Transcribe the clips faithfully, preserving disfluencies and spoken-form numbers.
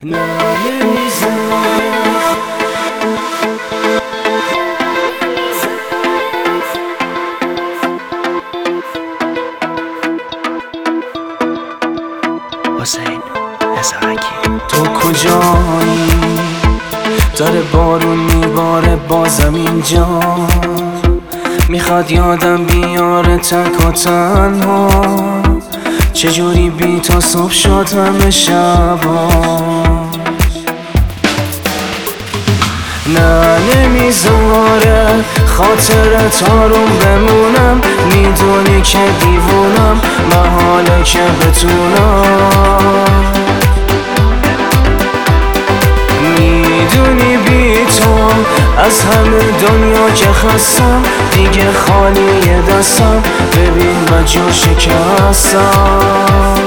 نه نمیذاره حسین هزارکی تو کجایی؟ داره بارون میباره بازم اینجا، میخواد یادم بیاره تک و تنها. چجوری بی تو صبح شد همه شبا؟ نه نمیذاره خاطرت آروم بمونم، میدونی که دیوونم، محاله که بتونم. میدونی بی تو از همه دنیا که خستم، دیگه خالی دستم، ببین بجا شکستم.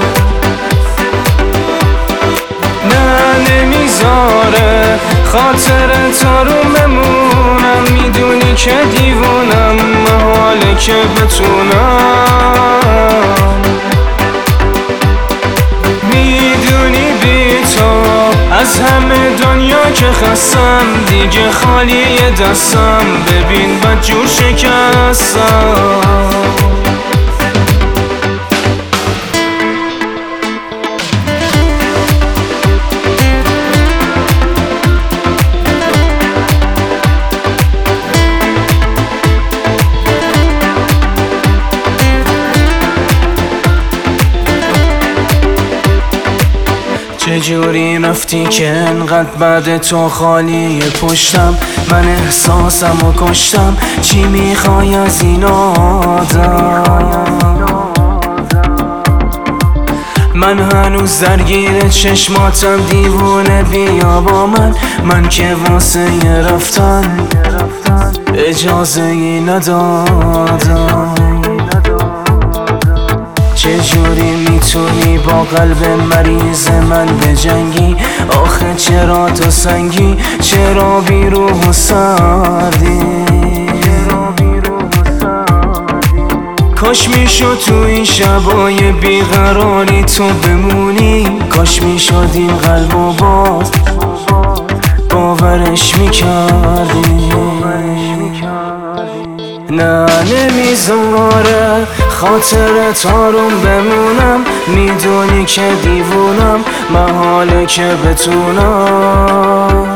نه نمیذاره خاطرت آروم بمونم، میدونی که دیوونم، محاله که بتونم. میدونی بی تو از همه دنیا که خستم، دیگه خالی دستم، ببین بدجور شکستم. چجوری رفتی که انقدر بعد تو خالی پشتم؟ من احساسم و کشتم، چی میخوای از این آدم؟ من هنوز درگیر چشماتم، دیوونه بیا با من، من که واسه رفتن اجازه ای ندادم. چجوری میتونی با قلب مریض من بجنگی؟ آخه چرا تو سنگی؟ چرا بی روح و سردی؟ کاش میشد تو این شبای بیقراری تو بمونی، کاش میشد این قلب و باز باورش میکردی. نه نمیذاره خاطرت آروم بمونم، میدونی که دیوونم، محاله که بتونم.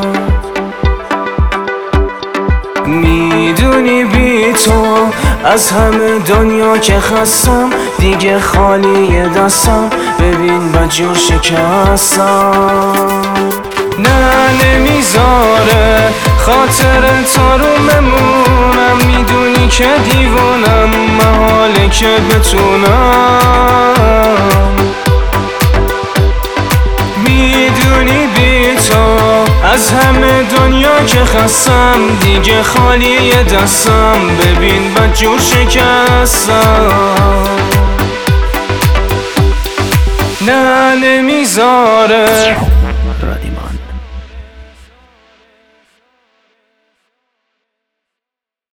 میدونی بی تو از همه دنیا که خستم، دیگه خالی دستم، ببین بدجور شکستم. نه نمیذاره خاطرت آروم بمونم، میدونی که دیوونم، محاله که بتونم. میدونی بی تو از همه دنیا که خستم، دیگه خالی دستم، ببین بدجور شکستم. نه نمیذاره